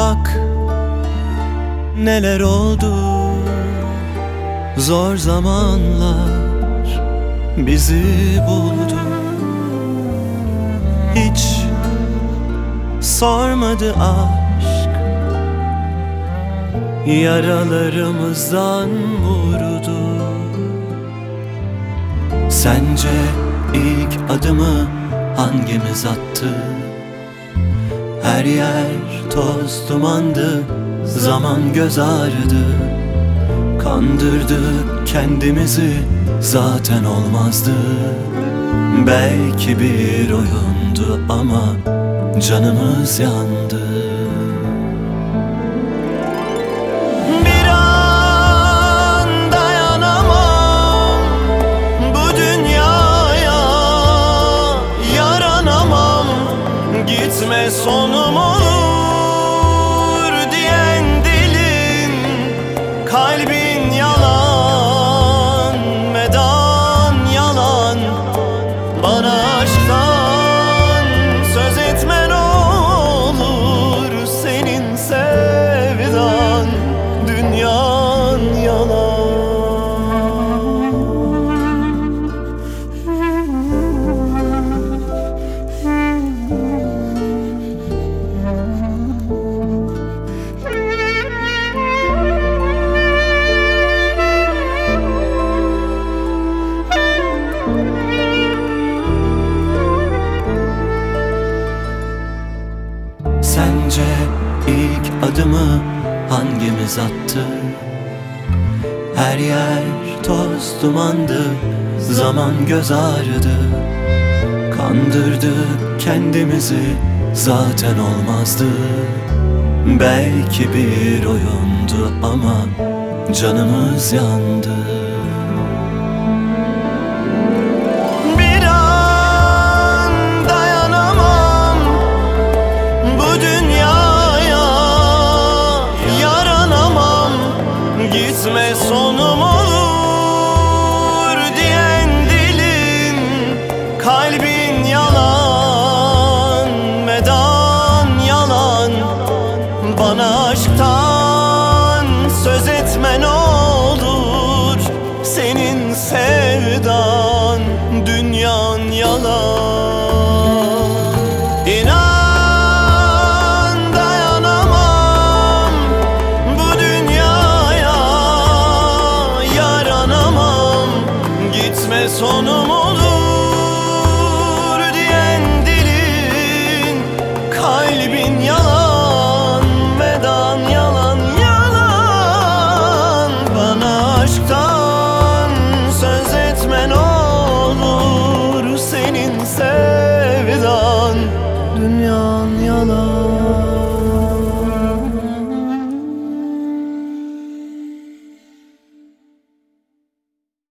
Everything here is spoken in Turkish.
Bak neler oldu, zor zamanlar bizi buldu. Hiç sormadı aşk, yaralarımızdan vurdu. Sence ilk adımı hangimiz attı? Her yer toz dumandı, zaman göz ağrıdı. Kandırdık kendimizi, zaten olmazdı. Belki bir oyundu ama canımız yandı. Bir an dayanamam bu dünyaya, yaranamam, gitme sonum olur diyen dilin, kalbin yalan, medan yalan. Bana aşktan söz etmen olur, senin sevdan dünyan yalan. Sence ilk adımı hangimiz attı? Her yer toz dumandı, zaman göz ağrıdı. Kandırdık kendimizi, zaten olmazdı. Belki bir oyundu ama canımız yandı. Gitme sonum olur diyen dilin, kalbin yalan, medan yalan. Bana aşktan söz etmen olur, senin sevdan dünyan yalan. Gitme sonum olur diyen dilin, kalbin yalan, medan yalan yalan. Bana aşktan söz etmen olur, senin sevdan dünyan yalan.